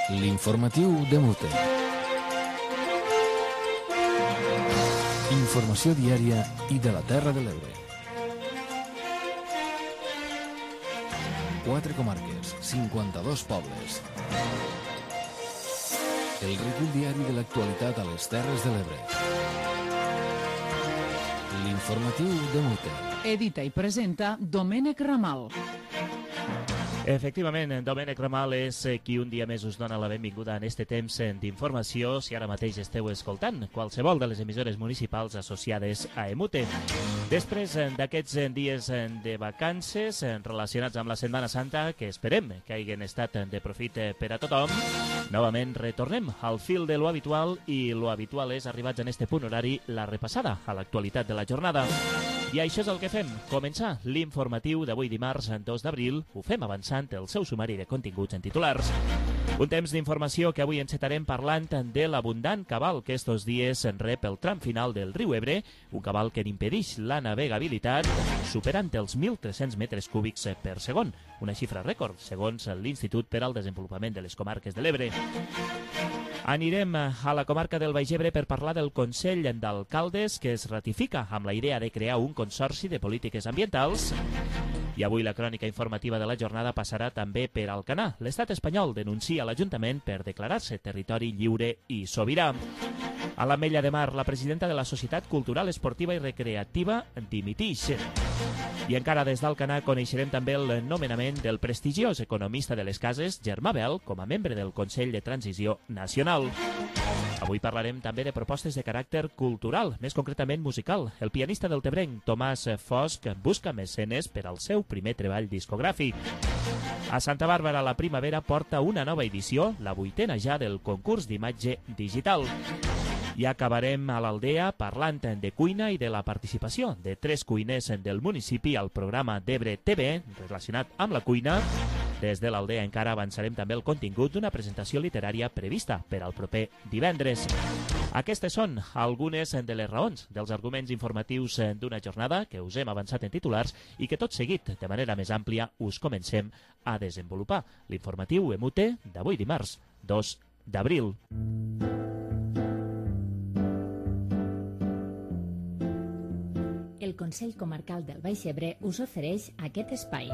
L'informatiu de Mute. Informació diària i de la Terra de l'Ebre. 4 comarques, 52 pobles. El recull diari de l'actualitat a les Terres de l'Ebre. L'informatiu de Mute. Edita i presenta Domènec Ramal. Efectivament, Domènec Ramal és qui un dia més us dona la benvinguda en este temps d'informació si ara mateix esteu escoltant qualsevol de les emissores municipals associades a EMUTE. Després d'aquests dies de vacances relacionats amb la Setmana Santa, que esperem que hagin estat de profit per a tothom, novament retornem al fil de lo habitual i lo habitual és, arribats en este punt horari, la repassada a l'actualitat de la jornada. I això és el que fem, començar l'informatiu d'avui dimarts 2 d'abril, ho fem avançant el seu sumari de continguts en titulars. Un temps d'informació que avui encetarem parlant de l'abundant cabal que estos dies rep el tram final del riu Ebre, un cabal que n'impedeix la navegabilitat, superant els 1.300 metres cúbics per segon, una xifra rècord, segons l'Institut per al Desenvolupament de les Comarques de l'Ebre. Anirem a la comarca del Baix Ebre per parlar del Consell d'Alcaldes que es ratifica amb la idea de crear un consorci de polítiques ambientals. I avui la crònica informativa de la jornada passarà també per Alcanar. L'estat espanyol denuncia l'Ajuntament per declarar-se territori lliure i sobirà. A l'Ametlla de Mar, la presidenta de la Societat Cultural, Esportiva i Recreativa dimitix. I encara des d'Alcanar coneixerem també el nomenament del prestigiós economista de les cases, Germà Bel, com a membre del Consell de Transició Nacional. Avui parlarem també de propostes de caràcter cultural, més concretament musical. El pianista del Tebrenc, Tomàs Fosc, busca mecenes per al seu primer treball discogràfic. A Santa Bàrbara, la primavera porta una nova edició, la 8ª ja del concurs d'imatge digital. I acabarem a l'Aldea parlant de cuina i de la participació de 3 cuiners del municipi al programa d'Ebre TV relacionat amb la cuina. Des de l'Aldea encara avançarem també el contingut d'una presentació literària prevista per al proper divendres. Aquestes són algunes de les raons dels arguments informatius d'una jornada que us hem avançat en titulars i que tot seguit, de manera més àmplia, us comencem a desenvolupar. L'informatiu EMUTE d'avui dimarts, 2 d'abril. El Consell Comarcal del Baix Ebre us ofereix aquest espai.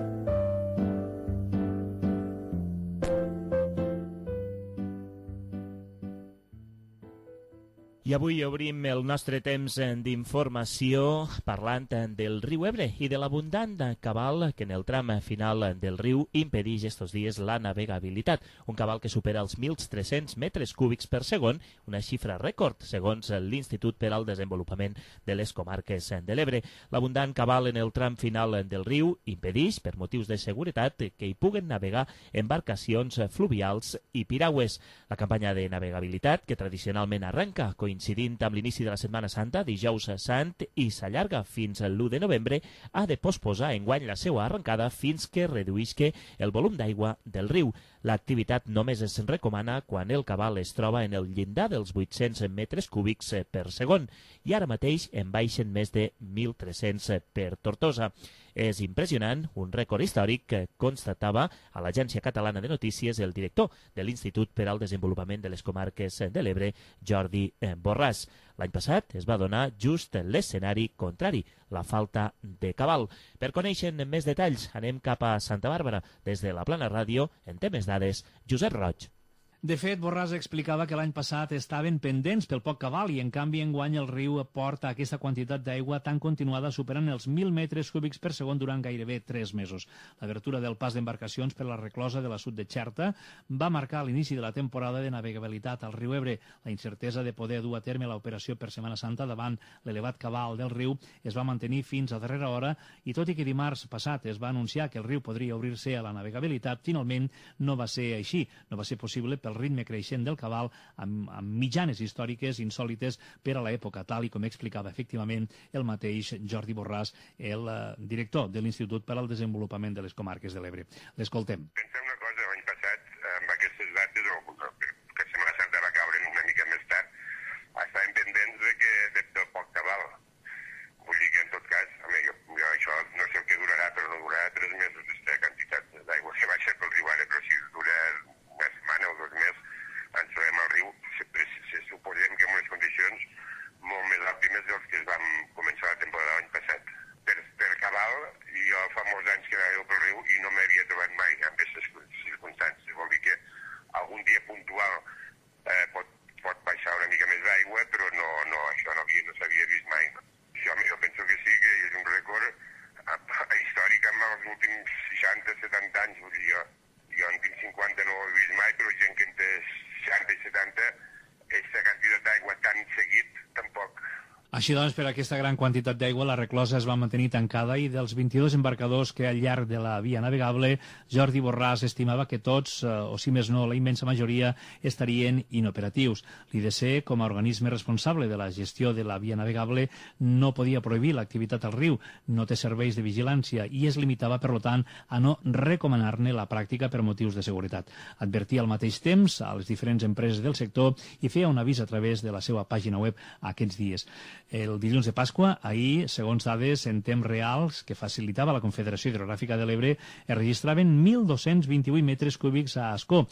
I avui obrim el nostre temps d'informació parlant del riu Ebre i de l'abundant cabal que en el tram final del riu impedeix estos dies la navegabilitat. Un cabal que supera els 1.300 metres cúbics per segon, una xifra rècord, segons l'Institut per al Desenvolupament de les Comarques de l'Ebre. L'abundant cabal en el tram final del riu impedeix, per motius de seguretat, que hi puguen navegar embarcacions fluvials i piragües. La campanya de navegabilitat, que tradicionalment arrenca coincidint amb l'inici de la Setmana Santa, dijous sant, i s'allarga fins l'1 de novembre, ha de posposar enguany la seva arrencada fins que reduïsca el volum d'aigua del riu. L'activitat només es recomana quan el cabal es troba en el llindar dels 800 metres cúbics per segon, i ara mateix en baixen més de 1.300 per Tortosa. És impressionant, un rècord històric que constatava a l'Agència Catalana de Notícies el director de l'Institut per al Desenvolupament de les Comarques de l'Ebre, Jordi Borràs. L'any passat es va donar just l'escenari contrari, la falta de cabal. Per conèixer més detalls, anem cap a Santa Bàrbara. Des de la Plana Ràdio, en temes dades, Josep Roig. De fet, Borràs explicava que l'any passat estaven pendents pel poc cabal i, en canvi, enguany el riu porta aquesta quantitat d'aigua tan continuada, superant els 1.000 metres cúbics per segon durant gairebé 3 mesos. L'abertura del pas d'embarcacions per la reclosa de la Sud de Xerta va marcar l'inici de la temporada de navegabilitat al riu Ebre. La incertesa de poder dur a terme l'operació per Setmana Santa davant l'elevat cabal del riu es va mantenir fins a darrera hora i, tot i que dimarts passat es va anunciar que el riu podria obrir-se a la navegabilitat, finalment no va ser així. No va ser possible pel ritme creixent del cabal amb mitjanes històriques insòlites per a l'època, tal i com explicava efectivament el mateix Jordi Borràs, el director de l'Institut per al Desenvolupament de les Comarques de l'Ebre. L'escoltem. Pensem una cosa, l'any passat, amb aquestes dates, que Setmana Santa va caure una mica més tard, estàvem pendents del poc cabal. Vull dir que, en tot cas, jo això no sé el que durarà, però no durarà 3 mesos aquesta quantitat d'aigua que baixa pel riu Ebre, però si dura una setmana o 2 Així doncs, per aquesta gran quantitat d'aigua, la reclosa es va mantenir tancada i dels 22 embarcadors que al llarg de la via navegable, Jordi Borràs estimava que tots, o si més no, la immensa majoria, estarien inoperatius. L'IDC, com a organisme responsable de la gestió de la via navegable, no podia prohibir l'activitat al riu, no té serveis de vigilància i es limitava, per tant, a no recomanar-ne la pràctica per motius de seguretat. Advertia al mateix temps a les diferents empreses del sector i feia un avís a través de la seva pàgina web aquests dies. El dilluns de Pasqua, ahir, segons dades en temps reals que facilitava la Confederació Hidrogràfica de l'Ebre, es registraven 1.228 metres cúbics a Ascó,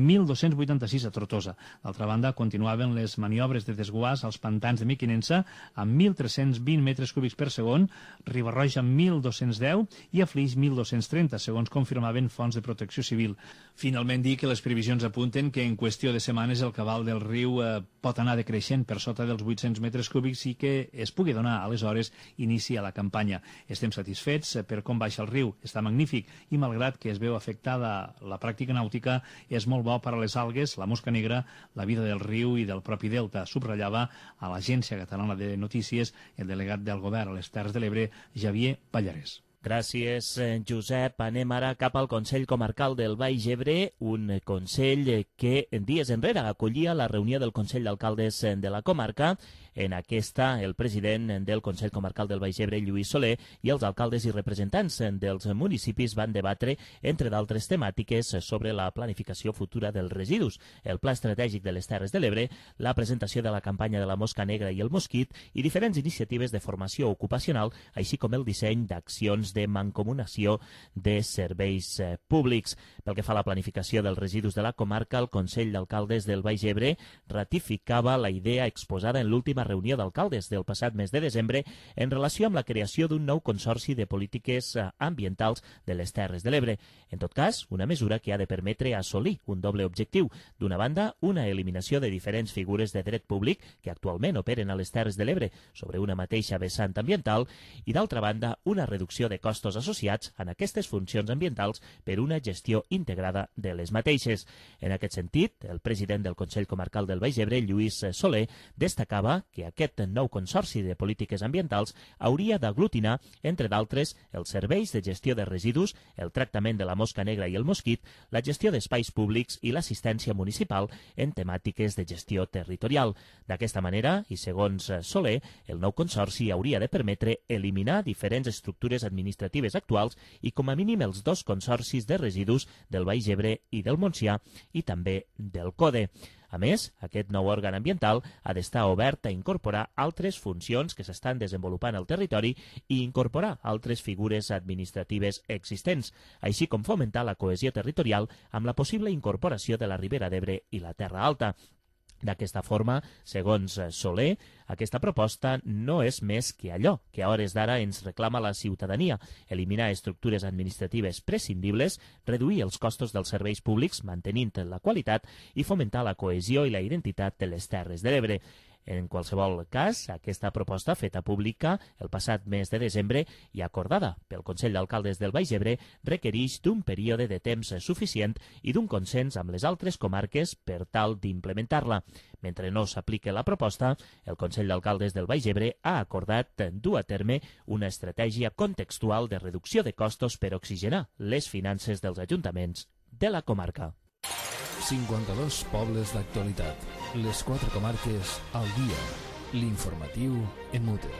1.286 a Tortosa. D'altra banda, continuaven les maniobres de desguàs als pantans de Mequinensa amb 1.320 metres cúbics per segon, Riba-roja amb 1.210 i a Flix 1.230, segons confirmaven fonts de protecció civil. Finalment, dir que les previsions apunten que en qüestió de setmanes el cabal del riu pot anar decreixent per sota dels 800 metres cúbics i que es pugui donar aleshores inici a la campanya. Estem satisfets per com baixa el riu, està magnífic i malgrat que es veu afectada la pràctica nàutica, és molt bo per a les algues, la mosca negra, la vida del riu i del propi delta, subratllava a l'Agència Catalana de Notícies el delegat del govern a les Terres de l'Ebre, Javier Pallarès. Gràcies, Josep. Anem ara cap al Consell Comarcal del Baix Ebre, un consell que dies enrere acollia la reunió del Consell d'Alcaldes de la comarca. En aquesta, el president del Consell Comarcal del Baix Ebre, Lluís Soler, i els alcaldes i representants dels municipis van debatre, entre d'altres temàtiques, sobre la planificació futura dels residus, el Pla Estratègic de les Terres de l'Ebre, la presentació de la campanya de la mosca negra i el mosquit i diferents iniciatives de formació ocupacional, així com el disseny d'accions de mancomunació de serveis públics. Pel que fa a la planificació dels residus de la comarca, el Consell d'Alcaldes del Baix Ebre ratificava la idea exposada en l'última reunió d'alcaldes del passat mes de desembre en relació amb la creació d'un nou consorci de polítiques ambientals de les Terres de l'Ebre. En tot cas, una mesura que ha de permetre assolir un doble objectiu. D'una banda, una eliminació de diferents figures de dret públic que actualment operen a les Terres de l'Ebre sobre una mateixa vessant ambiental i, d'altra banda, una reducció de costos associats en aquestes funcions ambientals per una gestió integrada de les mateixes. En aquest sentit, el president del Consell Comarcal del Baix Ebre, Lluís Soler, destacava que aquest nou consorci de polítiques ambientals hauria d'aglutinar, entre d'altres, els serveis de gestió de residus, el tractament de la mosca negra i el mosquit, la gestió d'espais públics i l'assistència municipal en temàtiques de gestió territorial. D'aquesta manera, i segons Soler, el nou consorci hauria de permetre eliminar diferents estructures administratives actuals i com a mínim els dos consorcis de residus del Baix Ebre i del Montsià i també del CODE. A més, aquest nou òrgan ambiental ha d'estar obert a incorporar altres funcions que s'estan desenvolupant al territori i incorporar altres figures administratives existents, així com fomentar la cohesió territorial amb la possible incorporació de la Ribera d'Ebre i la Terra Alta. D'aquesta forma, segons Soler, aquesta proposta no és més que allò que a hores d'ara ens reclama la ciutadania: eliminar estructures administratives prescindibles, reduir els costos dels serveis públics mantenint la qualitat i fomentar la cohesió i la identitat de les Terres de l'Ebre. En qualsevol cas, aquesta proposta feta pública el passat mes de desembre i acordada pel Consell d'Alcaldes del Baix Ebre requereix d'un període de temps suficient i d'un consens amb les altres comarques per tal d'implementar-la. Mentre no s'aplique la proposta, el Consell d'Alcaldes del Baix Ebre ha acordat dur a terme una estratègia contextual de reducció de costos per oxigenar les finances dels ajuntaments de la comarca. 52 pobles d'actualitat. Les 4 comarques al dia. L'informatiu en Mute.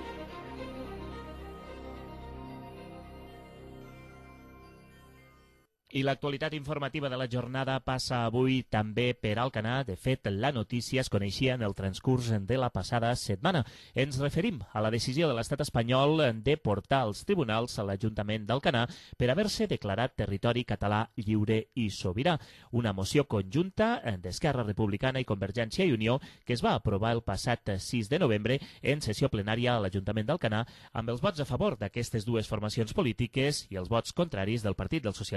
I l'actualitat informativa de la jornada passa avui també per Alcanar. De fet, la notícia es coneixia en el transcurs de la passada setmana. Ens referim a la decisió de l'estat espanyol de portar als tribunals a l'Ajuntament d'Alcanar per haver-se declarat territori català lliure i sobirà. Una moció conjunta d'Esquerra Republicana i Convergència i Unió que es va aprovar el passat 6 de novembre en sessió plenària a l'Ajuntament d'Alcanar amb els vots a favor d'aquestes dues formacions polítiques i els vots contraris del Partit dels Socialistes de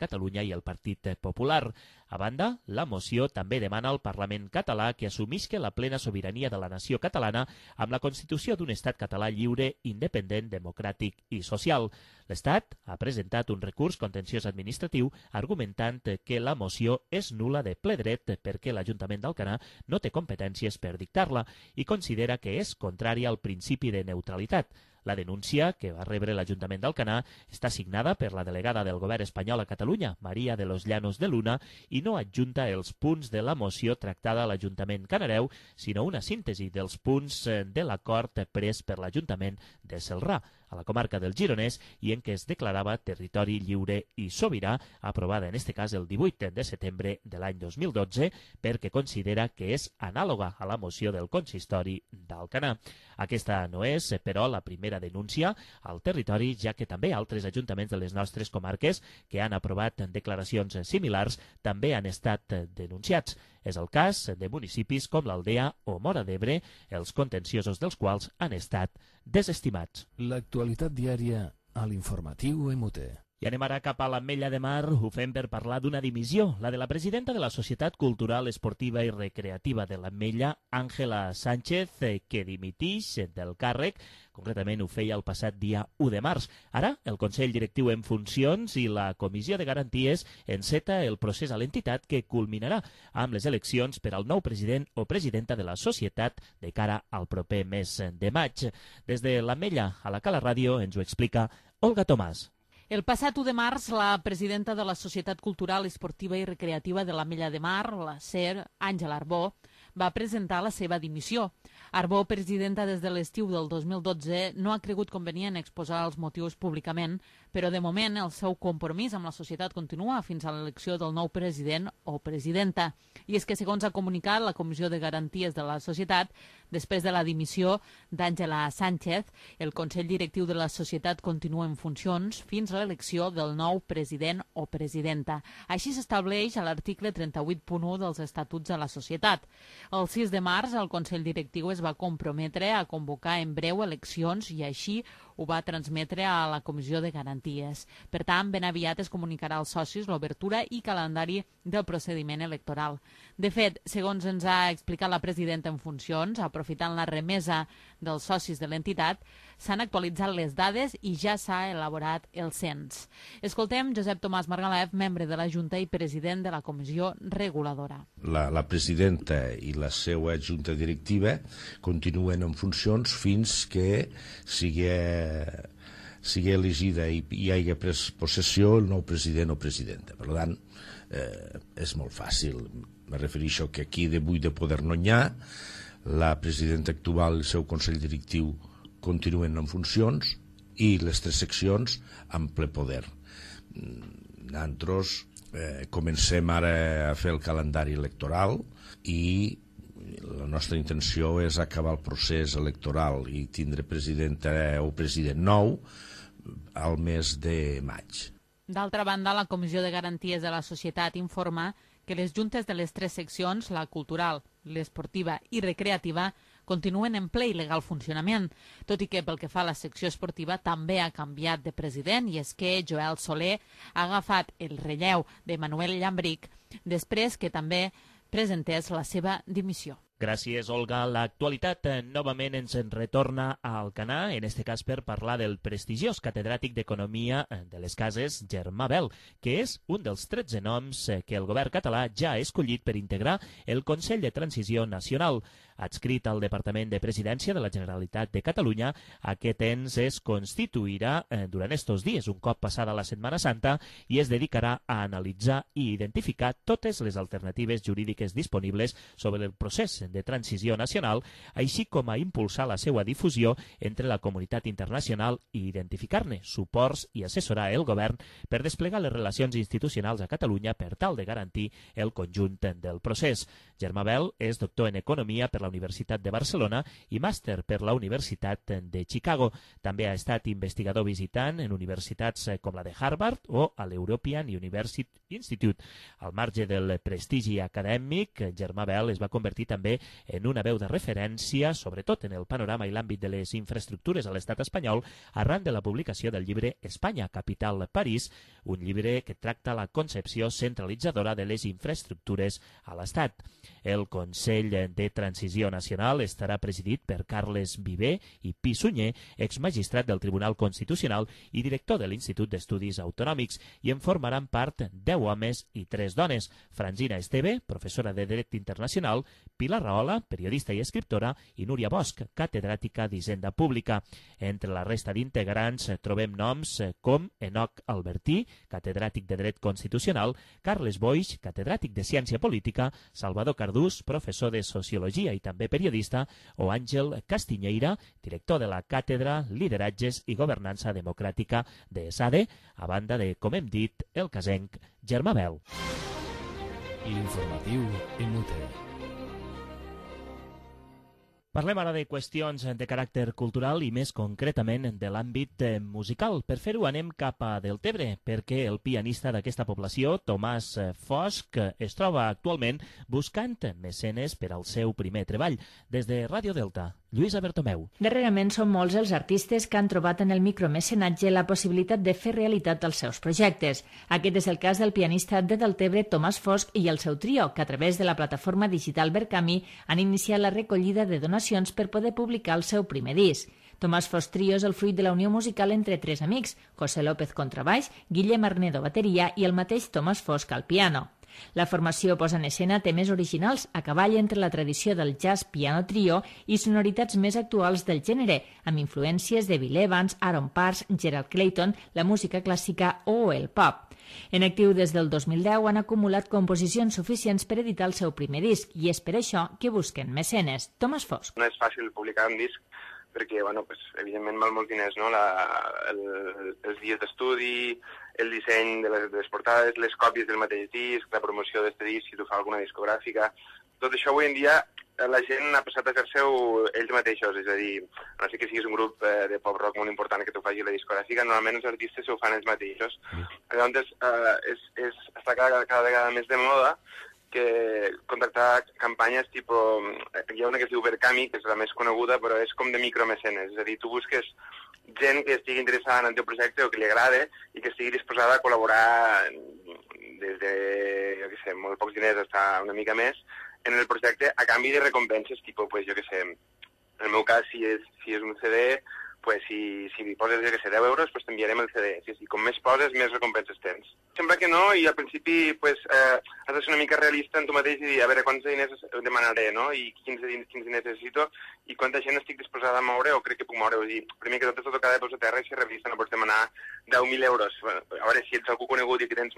Catalunya i el Partit Popular. A banda, la moció també demana al Parlament català que assumisca la plena sobirania de la nació catalana amb la constitució d'un estat català lliure, independent, democràtic i social. L'Estat ha presentat un recurs contenciós administratiu argumentant que la moció és nul·la de ple dret perquè l'Ajuntament d'Alcanar no té competències per dictar-la i considera que és contrària al principi de neutralitat. La denúncia que va rebre l'Ajuntament d'Alcanar està signada per la delegada del govern espanyol a Catalunya, Maria de los Llanos de Luna, i no adjunta els punts de la moció tractada a l'Ajuntament canareu, sinó una síntesi dels punts de l'acord pres per l'Ajuntament de Celrà, a la comarca del Gironès, i en què es declarava territori lliure i sobirà, aprovada en este cas el 18 de setembre de l'any 2012, perquè considera que és anàloga a la moció del consistori d'Alcanar. Aquesta no és, però, la primera denúncia al territori, ja que també altres ajuntaments de les nostres comarques que han aprovat declaracions similars també han estat denunciats. És el cas de municipis com l'Aldea o Móra d'Ebre, els contenciosos dels quals han estat desestimats. L'actualitat diària a l'informatiu MUT. I anem ara cap a l'Ametlla de Mar. Ho fem per parlar d'una dimissió, la de la presidenta de la Societat Cultural, Esportiva i Recreativa de l'Ametlla, Àngela Sánchez, que dimitix del càrrec. Concretament ho feia el passat dia 1 de març. Ara, el Consell Directiu en funcions i la Comissió de Garanties enceta el procés a l'entitat que culminarà amb les eleccions per al nou president o presidenta de la societat de cara al proper mes de maig. Des de l'Ametlla a la Cala Ràdio ens ho explica Olga Tomàs. El passat 1 de març, la presidenta de la Societat Cultural, Esportiva i Recreativa de l'Ametlla de Mar, la SER, Àngela Arbó, va presentar la seva dimissió. Arbó, presidenta des de l'estiu del 2012, no ha cregut convenient exposar els motius públicament, però de moment el seu compromís amb la societat continua fins a l'elecció del nou president o presidenta. I és que, segons ha comunicat la Comissió de Garanties de la societat, després de la dimissió d'Àngela Sánchez, el Consell Directiu de la societat continua en funcions fins a l'elecció del nou president o presidenta. Així s'estableix a l'article 38.1 dels Estatuts de la societat. El 6 de març, el Consell Directiu es va comprometre a convocar en breu eleccions i així ho va transmetre a la Comissió de Garanties. Per tant, ben aviat es comunicarà als socis l'obertura i calendari del procediment electoral. De fet, segons ens ha explicat la presidenta en funcions, aprofitant la remesa dels socis de l'entitat, s'han actualitzat les dades i ja s'ha elaborat el cens. Escoltem Josep Tomàs Margalef, membre de la Junta i president de la Comissió Reguladora. La presidenta i la seva junta directiva continuen en funcions fins que sigui elegida i hi hagi pres possessió el nou president o presidenta. Per tant, és molt fàcil. Me refereixo que aquí de buit de poder no n'hi ha. La presidenta actual i el seu consell directiu continuen en funcions i les 3 seccions amb ple poder. Nosaltres comencem ara a fer el calendari electoral i la nostra intenció és acabar el procés electoral i tindre presidenta o president nou al mes de maig. D'altra banda, la Comissió de Garanties de la Societat informa que les juntes de les 3 seccions, la cultural, l'esportiva i recreativa, continuen en ple i legal funcionament, tot i que pel que fa a la secció esportiva també ha canviat de president, i és que Joel Soler ha agafat el relleu de Manuel Llambric després que també presentés la seva dimissió. Gràcies, Olga. L'actualitat novament ens en retorna a Alcanar, en este cas per parlar del prestigiós catedràtic d'Economia de les Cases, Germà Bel, que és un dels 13 noms que el govern català ja ha escollit per integrar el Consell de Transició Nacional. Adscrit al Departament de Presidència de la Generalitat de Catalunya, aquest ens es constituirà durant estos dies, un cop passada la Setmana Santa, i es dedicarà a analitzar i identificar totes les alternatives jurídiques disponibles sobre el procés de transició nacional, així com a impulsar la seva difusió entre la comunitat internacional i identificar-ne suports i assessorar el govern per desplegar les relacions institucionals a Catalunya per tal de garantir el conjunt del procés. Germà Bel és doctor en Economia per la Universitat de Barcelona i màster per la Universitat de Chicago. També ha estat investigador visitant en universitats com la de Harvard o a l'European University Institute. Al marge del prestigi acadèmic, Germà Bel es va convertir també també en una veu de referència, sobretot en el panorama i l'àmbit de les infraestructures a l'estat espanyol, arran de la publicació del llibre Espanya, capital París, un llibre que tracta la concepció centralitzadora de les infraestructures a l'estat. El Consell de Transició Nacional estarà presidit per Carles Viver i Pi Sunyer, exmagistrat del Tribunal Constitucional i director de l'Institut d'Estudis Autonòmics, i en formaran part 10 homes i 3 dones: Francina Esteve, professora de Dret Internacional, Pilar Rahola, periodista i escriptora, i Núria Bosch, catedràtica d'Hisenda Pública. Entre la resta d'integrants trobem noms com Enoc Albertí, catedràtic de Dret Constitucional, Carles Boix, catedràtic de Ciència Política, Salvador Cardús, professor de Sociologia i també periodista, o Àngel Castiñeira, director de la Càtedra Lideratges i Governança Democràtica de ESADE, a banda de, com hem dit, el casenc Germà Bel. L'informatiu MUTE. Parlem ara de qüestions de caràcter cultural i més concretament de l'àmbit musical. Per fer-ho anem cap a Deltebre, perquè el pianista d'aquesta població, Tomàs Fosc, es troba actualment buscant mecenes per al seu primer treball. Des de Ràdio Delta, Lluïsa Bertomeu. Darrerament són molts els artistes que han trobat en el micromecenatge la possibilitat de fer realitat els seus projectes. Aquest és el cas del pianista de Deltebre, Tomàs Fosc, i el seu trio, que a través de la plataforma digital Verkami han iniciat la recollida de donacions per poder publicar el seu primer disc. Tomàs Fosc Trio és el fruit de la unió musical entre 3 amics: José López contrabaix, Guillem Arnedo bateria i el mateix Tomàs Fosc al piano. La formació posa en escena temes originals a cavall entre la tradició del jazz piano trio i sonoritats més actuals del gènere, amb influències de Bill Evans, Aaron Parks, Gerald Clayton, la música clàssica o el pop. En actiu des del 2010 han acumulat composicions suficients per editar el seu primer disc i és per això que busquen mecenes. Tomàs Fosc. No és fàcil publicar un disc perquè, evidentment, val molts diners, no? Els dies d'estudi, el disseny de les portades, les còpies del mateix disc, la promoció d'aquest disc, si tu fa alguna discogràfica. Tot això avui en dia la gent ha passat a fer-se-ho ells mateixos, és a dir, no sé que siguis un grup de pop-rock molt important que tu faci la discogràfica, normalment els artistes s'ho fan ells mateixos. Llavors, està cada vegada més de moda que contactar campanyes tipus... Hi ha una que es diu Verkami, que és la més coneguda, però és com de micromecenes. És a dir, tu busques gent que estigui interessada en el teu projecte o que li agrade i que estigui disposada a col·laborar des de, molt pocs diners fins una mica més en el projecte a canvi de recompenses, tipus, en el meu cas, si és un CD, si poses 10 euros, t'enviarem el CD. Si com més poses, més recompenses tens. Sembla que no, i al principi has de ser una mica realista en tu mateix i dir, a veure, quants diners demanaré, no? I quins diners necessito i quanta gent estic disposada a moure o crec que puc moure. Vull dir, primer que tot has de tocar de peus a terra i ser realista, no pots demanar 10.000 euros. A veure, si ets algú conegut i que tens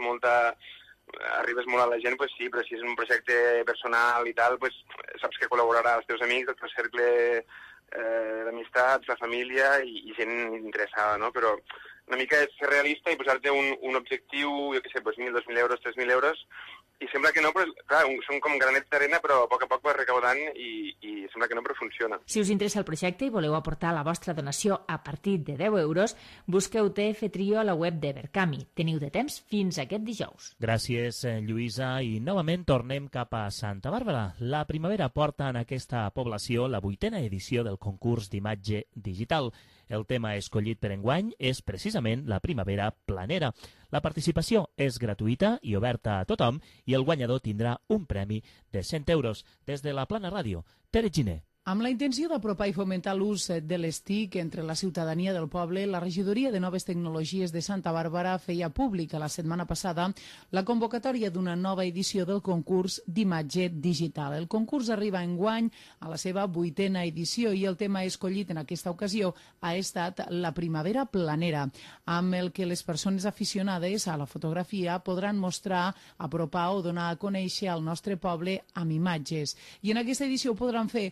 arribes molt a la gent, sí, però si és un projecte personal i tal, saps que col·laborarà als teus amics, al teu cercle d'amistats, la família i gent interessada, no? Però una mica és ser realista i posar-te un objectiu, 1.000, 2.000 euros, 3.000 euros, i sembla que no, però clar, són com granets d'arena, però a poc vas recaudant i sembla que no, però funciona. Si us interessa el projecte i voleu aportar la vostra donació a partir de 10 euros, busqueu TF Trio a la web de Verkami. Teniu de temps fins aquest dijous. Gràcies, Lluïsa, i novament tornem cap a Santa Bàrbara. La primavera porta en aquesta població la 8a edició del concurs d'imatge digital. El tema escollit per enguany és precisament la primavera planera. La participació és gratuïta i oberta a tothom i el guanyador tindrà un premi de 100 euros. Des de la Plana Ràdio, Tere Giner. Amb la intenció d'apropar i fomentar l'ús de les TIC entre la ciutadania del poble, la Regidoria de Noves Tecnologies de Santa Bàrbara feia pública la setmana passada la convocatòria d'una nova edició del concurs d'imatge digital. El concurs arriba enguany a la seva 8a edició i el tema escollit en aquesta ocasió ha estat la primavera planera, amb el que les persones aficionades a la fotografia podran mostrar, apropar o donar a conèixer el nostre poble amb imatges. I en aquesta edició ho podran fer tant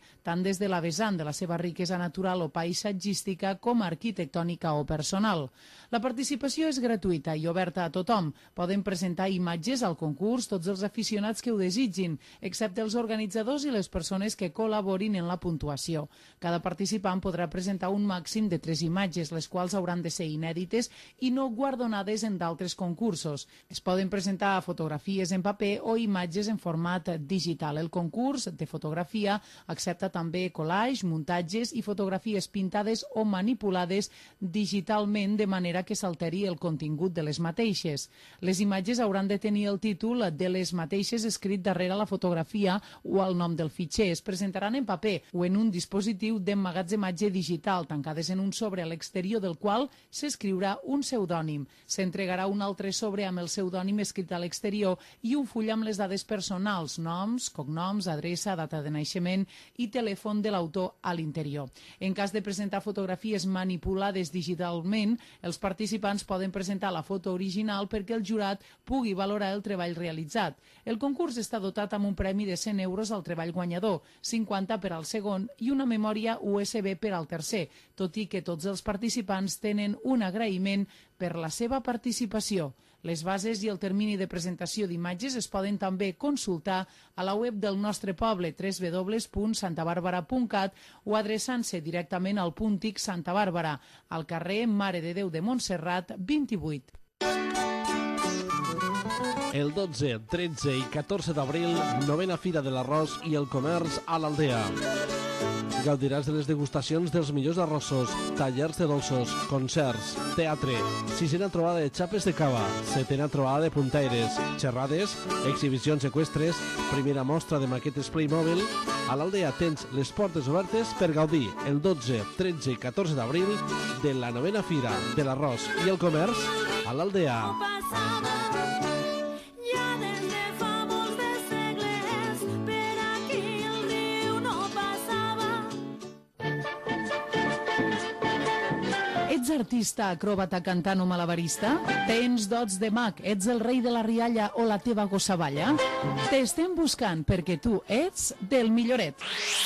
des de la vessant de la seva riquesa natural o paisatgística com arquitectònica o personal. La participació és gratuïta i oberta a tothom. Poden presentar imatges al concurs tots els aficionats que ho desitgin, excepte els organitzadors i les persones que col·laborin en la puntuació. Cada participant podrà presentar un màxim de 3 imatges, les quals hauran de ser inèdites i no guardonades en d'altres concursos. Es poden presentar fotografies en paper o imatges en format digital. El concurs de fotografia accepta també collage, muntatges i fotografies pintades o manipulades digitalment de manera que s'alteri el contingut de les mateixes. Les imatges hauran de tenir el títol de les mateixes escrit darrere la fotografia o el nom del fitxer. Es presentaran en paper o en un dispositiu d'emmagatzematge digital, tancades en un sobre a l'exterior del qual s'escriurà un pseudònim. S'entregarà un altre sobre amb el pseudònim escrit a l'exterior i un full amb les dades personals, noms, cognoms, adreça, data de naixement i telèfon de l'autor a l'interior. En cas de presentar fotografies manipulades digitalment, els participants poden presentar la foto original perquè el jurat pugui valorar el treball realitzat. El concurs està dotat amb un premi de 100 euros al treball guanyador, 50 per al segon i una memòria USB per al tercer, tot i que tots els participants tenen un agraïment per la seva participació. Les bases i el termini de presentació d'imatges es poden també consultar a la web del nostre poble, www.santabarbara.cat, o adreçant-se directament al punt TIC Santa Bàrbara, al carrer Mare de Déu de Montserrat, 28. El 12, 13 i 14 d'abril, 9a Fira de l'Arròs i el Comerç a l'Aldea. Gaudiràs de les degustacions dels millors arrossos, tallers de dolços, concerts, teatre, 6a trobada de xapes de cava, 7a trobada de puntaires, xerrades, exhibicions eqüestres, primera mostra de maquetes Playmobil. A l'Aldea tens les portes obertes per gaudir el 12, 13 i 14 d'abril de la 9a Fira de l'Arròs i el Comerç a l'Aldea. Ets artista, acròbata, cantant o malabarista? Tens dots de mag? Ets el rei de la rialla o la teva gossavalla? T'estem buscant perquè tu ets del Milloret.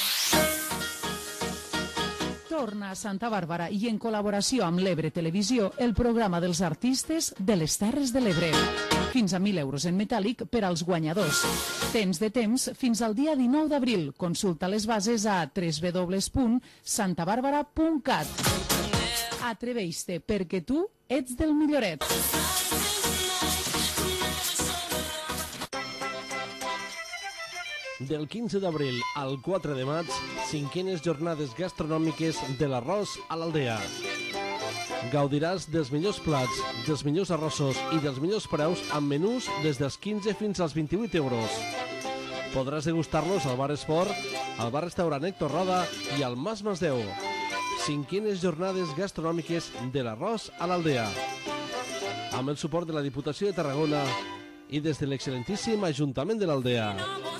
Torna a Santa Bàrbara i en col·laboració amb l'Ebre Televisió el programa dels artistes de les Terres de l'Ebre. Fins a 1.000 euros en metàl·lic per als guanyadors. Tens de temps fins al dia 19 d'abril. Consulta les bases a www.santabarbara.cat. Atreveix-te perquè tu ets del Milloret. Del 15 d'abril al 4 de maig, 5enes jornades gastronòmiques de l'arròs a l'Aldea. Gaudiràs dels millors plats, dels millors arrossos i dels millors preus amb menús des dels 15 fins als 28 euros. Podràs degustar-los al Bar Esport, al Bar Restaurant Héctor Roda i al Mas Masdeu. 5enes jornades gastronòmiques de l'arròs a l'Aldea. Amb el suport de la Diputació de Tarragona i des de l'excel·lentíssim Ajuntament de l'Aldea.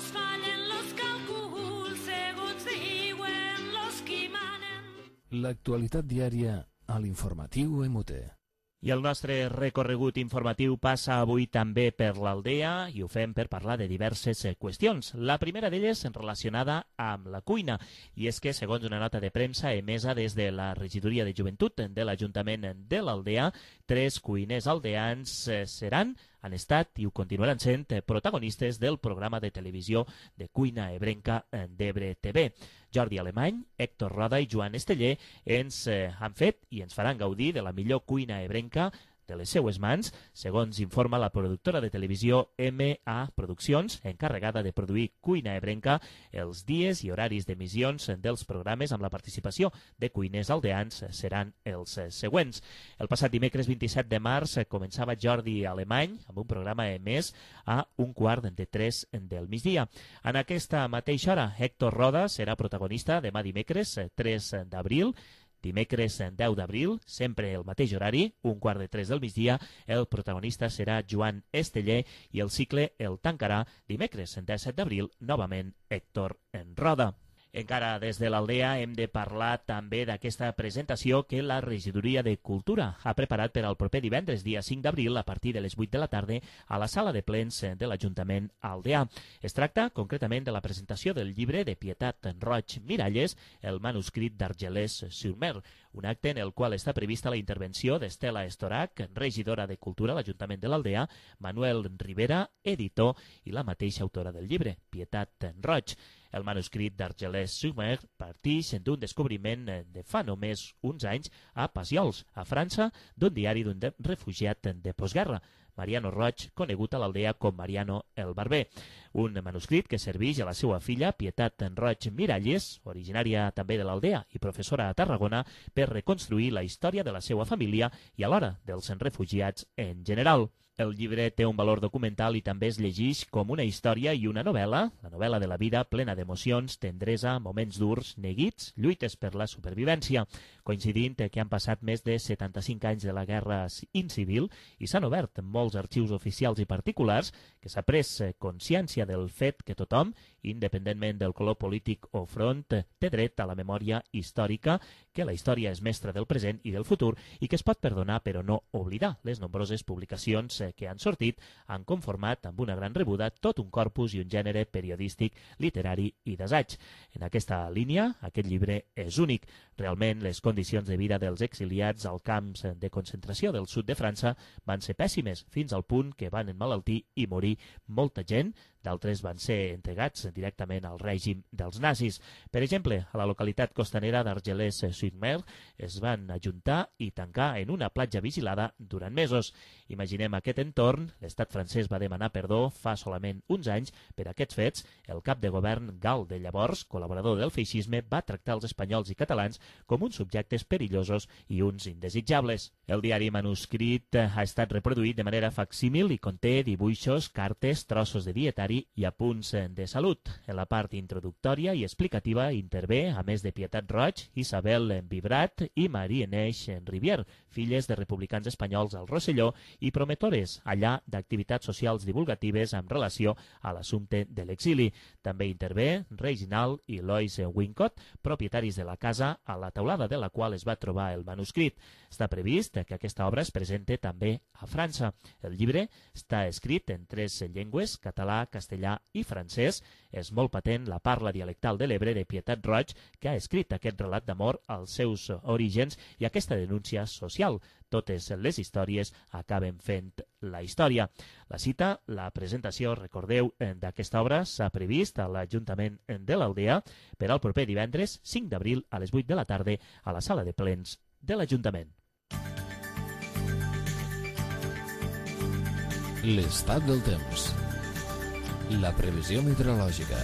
L'actualitat diària a l'informatiu MUT. I el nostre recorregut informatiu passa avui també per l'Aldea i ho fem per parlar de diverses qüestions. La primera d'elles relacionada amb la cuina, i és que, segons una nota de premsa emesa des de la Regidoria de Joventut de l'Ajuntament de l'Aldea, 3 cuiners aldeans han estat i ho continuaran sent protagonistes del programa de televisió de cuina ebrenca d'Ebre TV. Jordi Alemany, Héctor Roda i Joan Esteller ens han fet i ens faran gaudir de la millor cuina ebrenca de les seues mans, segons informa la productora de televisió MA Produccions, encarregada de produir cuina ebrenca. Els dies i horaris d'emissions dels programes amb la participació de cuiners aldeans seran els següents. El passat dimecres 27 de març començava Jordi Alemany amb un programa emès a 2:45 del migdia. En aquesta mateixa hora, Héctor Roda serà protagonista demà dimecres 3 d'abril. Dimecres 10 d'abril, sempre el mateix horari, 2:45 del migdia, el protagonista serà Joan Esteller i el cicle el tancarà dimecres 17 d'abril, novament Héctor Roda. Encara des de l'Aldea hem de parlar també d'aquesta presentació que la Regidoria de Cultura ha preparat per al proper divendres, dia 5 d'abril, a partir de les 8 de la tarda, a la sala de plens de l'Ajuntament aldeà. Es tracta concretament de la presentació del llibre de Pietat Roig Miralles, el manuscrit d'Argelès-sur-Mer, un acte en el qual està prevista la intervenció d'Estela Estorac, regidora de Cultura a l'Ajuntament de l'Aldea, Manuel Rivera, editor, i la mateixa autora del llibre, Pietat Roig. El manuscrit d'Argelès-sur-Mer partix d'un descobriment de fa només uns anys a Passiols, a França, d'un diari d'un refugiat de postguerra, Mariano Roig, conegut a l'Aldea com Mariano el Barber. Un manuscrit que serveix a la seva filla, Pietat Roig Miralles, originària també de l'Aldea i professora a Tarragona, per reconstruir la història de la seva família i alhora dels refugiats en general. El llibre té un valor documental i també es llegeix com una història i una novel·la, la novel·la de la vida plena d'emocions, tendresa, moments durs, neguits, lluites per la supervivència, coincidint que han passat més de 75 anys de la guerra incivil i s'han obert molts arxius oficials i particulars que s'ha pres consciència del fet que tothom, independentment del color polític o front, té dret a la memòria històrica, que la història és mestra del present i del futur i que es pot perdonar però no oblidar. Les nombroses publicacions que han sortit han conformat amb una gran rebuda tot un corpus i un gènere periodístic, literari i d'assaig. En aquesta línia, aquest llibre és únic. Realment, les condicions de vida dels exiliats als camps de concentració del sud de França van ser pèssimes, fins al punt que van emmalaltir i morir molta gent. D'altres van ser entregats directament al règim dels nazis. Per exemple, a la localitat costanera d'Argelès-sur-Mer es van ajuntar i tancar en una platja vigilada durant mesos. Imaginem aquest entorn. L'estat francès va demanar perdó fa solament uns anys per aquests fets. El cap de govern gal de llavors, col·laborador del feixisme, va tractar els espanyols i catalans com uns subjectes perillosos i uns indesitjables. El diari manuscrit ha estat reproduït de manera facsímil i conté dibuixos, cartes, trossos de dietari i apunts de salut. En la part introductòria i explicativa intervé, a més de Pietat Roig, Isabel Vibrat i Marie-Neix Rivière, filles de republicans espanyols al Rosselló i prometores allà d'activitats socials divulgatives amb relació a l'assumpte de l'exili. També intervé Reginald i Lois Wincott, propietaris de la casa a la teulada de la qual es va trobar el manuscrit. Està previst que aquesta obra es presente també a França. El llibre està escrit en 3 llengües, català, castellà i francès. És molt patent la parla dialectal de l'Ebre de Pietat Roig, que ha escrit aquest relat d'amor als seus orígens i aquesta denúncia social. Totes les històries acaben fent la història. La cita, la presentació, recordeu, d'aquesta obra s'ha previst a l'Ajuntament de l'Aldea per al proper divendres 5 d'abril a les 8 de la tarda a la sala de plens de l'Ajuntament. L'estat del temps. La previsió meteorològica.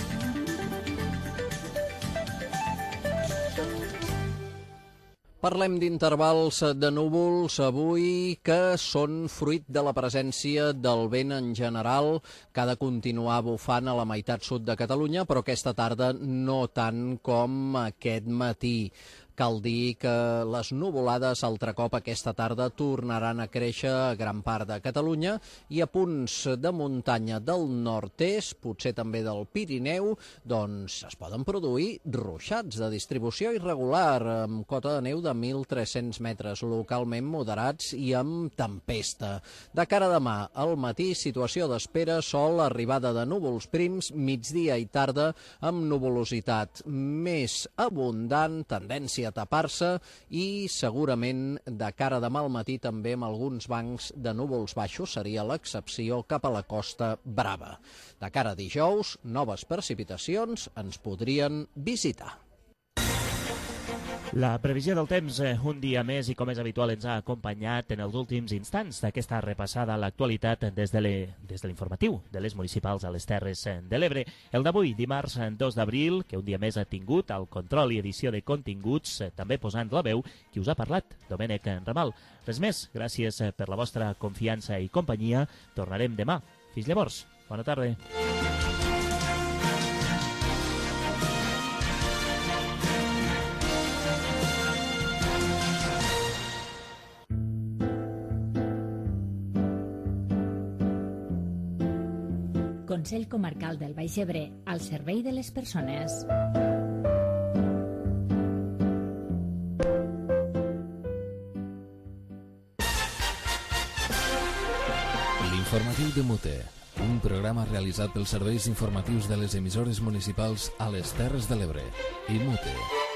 Parlem d'intervals de núvols avui que són fruit de la presència del vent en general, que ha de continuar bufant a la meitat sud de Catalunya, però aquesta tarda no tant com aquest matí. Cal dir que les nuvolades altre cop aquesta tarda tornaran a créixer a gran part de Catalunya i a punts de muntanya del nord-est, potser també del Pirineu, doncs es poden produir ruixats de distribució irregular amb cota de neu de 1.300 metres, localment moderats i amb tempesta. De cara a demà, al matí, situació d'espera, sol, arribada de núvols prims, migdia i tarda amb nuvolositat més abundant, tendència a tapar-se i segurament de cara a demà al matí també amb alguns bancs de núvols baixos, seria l'excepció cap a la Costa Brava. De cara a dijous, noves precipitacions ens podrien visitar. La previsió del temps, un dia més i com és habitual, ens ha acompanyat en els últims instants d'aquesta repassada a l'actualitat des de l'informatiu de les municipals a les Terres de l'Ebre. El d'avui, dimarts 2 d'abril, que un dia més ha tingut el control i edició de continguts, també posant la veu, qui us ha parlat, Domènec Ramal. Res més, gràcies per la vostra confiança i companyia. Tornarem demà. Fins llavors, bona tarda. Consell Comarcal del Baix Ebre, al servei de les persones. L'informatiu de Mute, un programa realitzat pels serveis informatius de les emissores municipals a les Terres de l'Ebre. I Mute.